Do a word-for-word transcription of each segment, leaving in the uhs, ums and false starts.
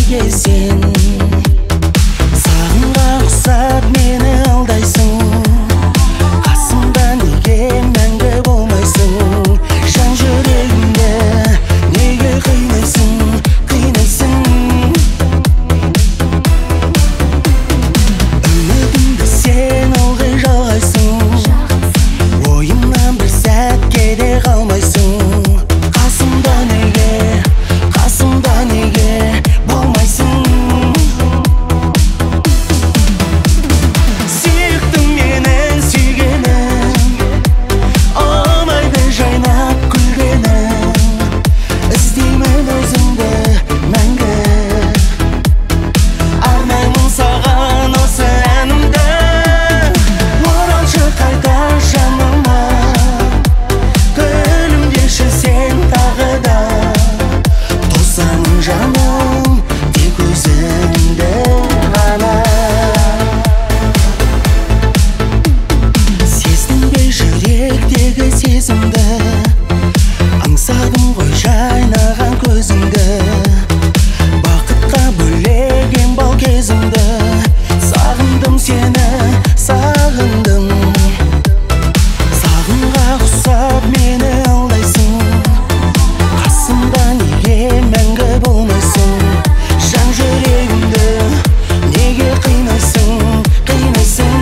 неге сен сағынға ұқсап мені алдайсың? Қасымда неге мәңгі болмайсың? Жан жүрегімді неге қинайсың, қинайсың? Үмітімді сен ылғи жалғайсың, ойымнан бір сәтке де қалмайсың. Қасымда неге, қасымда неге болмайсың? Сүйіктім менің сүйгенім, алмайды жайнап күлгенім. Іздеймін өзіңді мәңгі, арнаймын саған осы әнімді. Оралшы қайта жаныма, күлімдеші сен тағы да. Тосаң жаным тек өзіңді ғана. Сездің бе жүректегі сезімді, аңсадым ғой жайнаған көзіңді. Бақытқа бөлеген бал кезімді, сағындым сені, сағындым. Сағынға ұқсап мені алдайсың, қасымда неге мәңгі болмайсың? Жан жүрегімді неге қинайсың, қинайсың?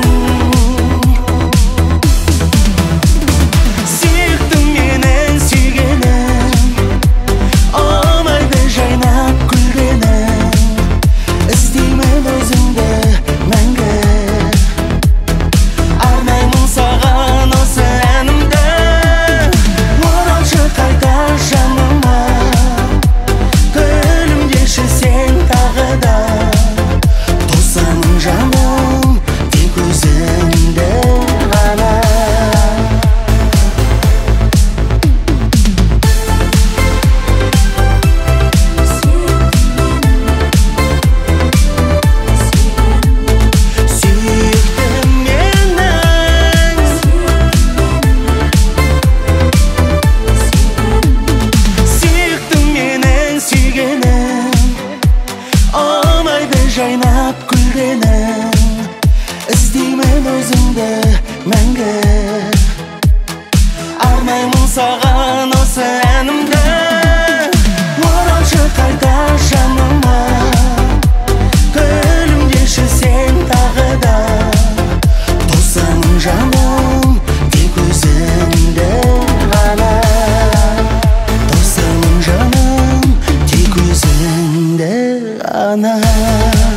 Сүйіктім менің сүйгенім, алмайды жайнап күлгенім. Іздеймін өзіңді мәңгі, арнаймын саған осы әнімді. Оралшы қайта жаныма, күлімдеші сен тағы да. Тосаң жаным тек өзіңді ғана. Сүйіктім менің, сүйіктім менің сүйгенім, алмайды жайнап күлгенім. Іздеймін өзіңді мәңгі, арнаймын саған осы әнімді. Оралшы қайта жаныма, күлімдеші сен тағы да. Тосаң жаным тек өзіңді ғана. Тосаң жаным тек өзіңді ғана.